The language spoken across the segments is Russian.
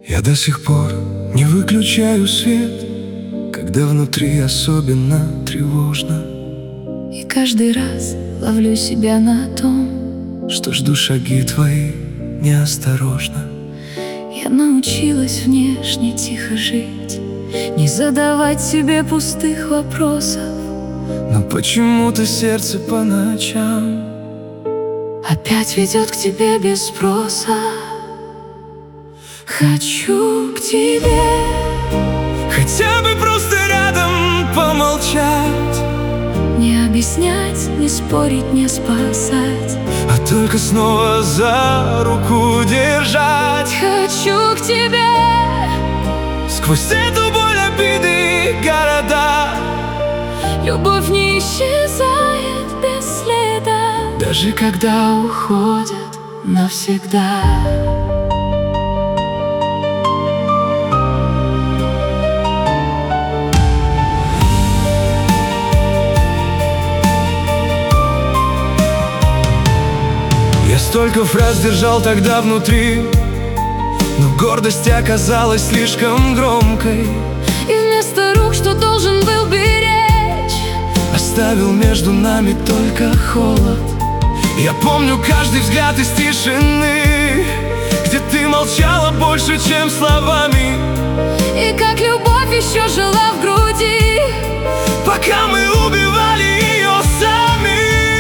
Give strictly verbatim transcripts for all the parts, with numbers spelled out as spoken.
Я до сих пор не выключаю свет, когда внутри особенно тревожно. И каждый раз ловлю себя на том, что жду шаги твои неосторожно. Я научилась внешне тихо жить, не задавать себе пустых вопросов. Но почему-то сердце по ночам опять ведет к тебе без спроса. Хочу к тебе, хотя бы просто рядом помолчать, не объяснять, не спорить, не спасать, а только снова за руку держать. Хочу к тебе, сквозь эту боль, обиды, города. Любовь не исчезает без следа, даже когда уходят навсегда. Я столько фраз держал тогда внутри, но гордость оказалась слишком громкой. И вместо рук, что должен был беречь, оставил между нами только холод. Я помню каждый взгляд из тишины, где ты молчала больше, чем словами. И как любовь еще жила в груди, пока мы убивали ее сами.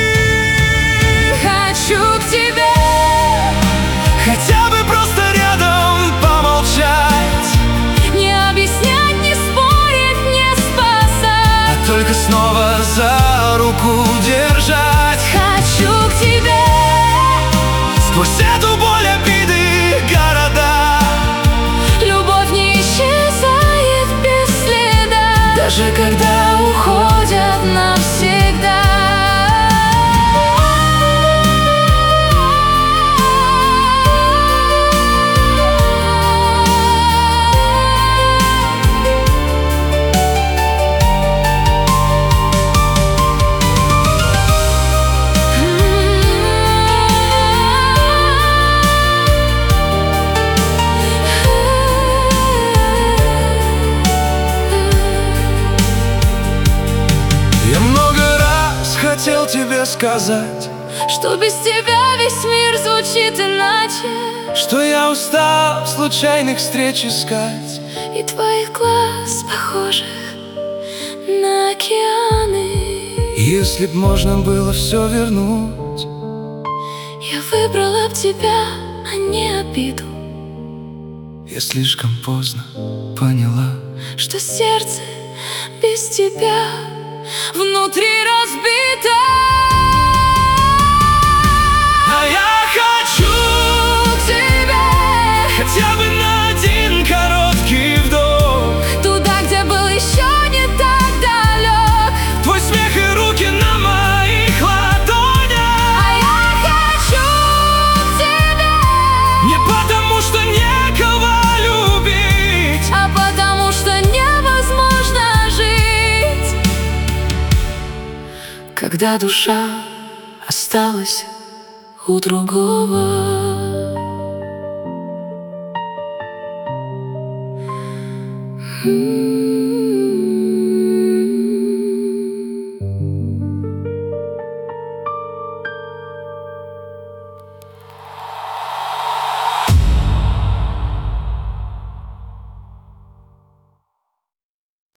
Хочу к тебе, хотя бы просто рядом помолчать, не объяснять, не спорить, не спасать, а только снова за руку держать. Хочу к тебе, сквозь эту боль, обиды, города. Любовь не исчезает без следа, даже когда уходят навсегда. Хотел тебе сказать, что без тебя весь мир звучит иначе, что я устал случайных встреч искать, и твоих глаз похожих на океаны. Если б можно было все вернуть, я выбрала б тебя, а не обиду. Я слишком поздно поняла, что сердце без тебя внутри разбито. А я хочу к тебе, хотя бы на один короткий вдох, туда, где был еще не так далек твой смех и руки на моих ладонях. А я хочу к тебе, не потому что некого любить, а потому что невозможно жить, когда душа осталась у другого. Mm-hmm.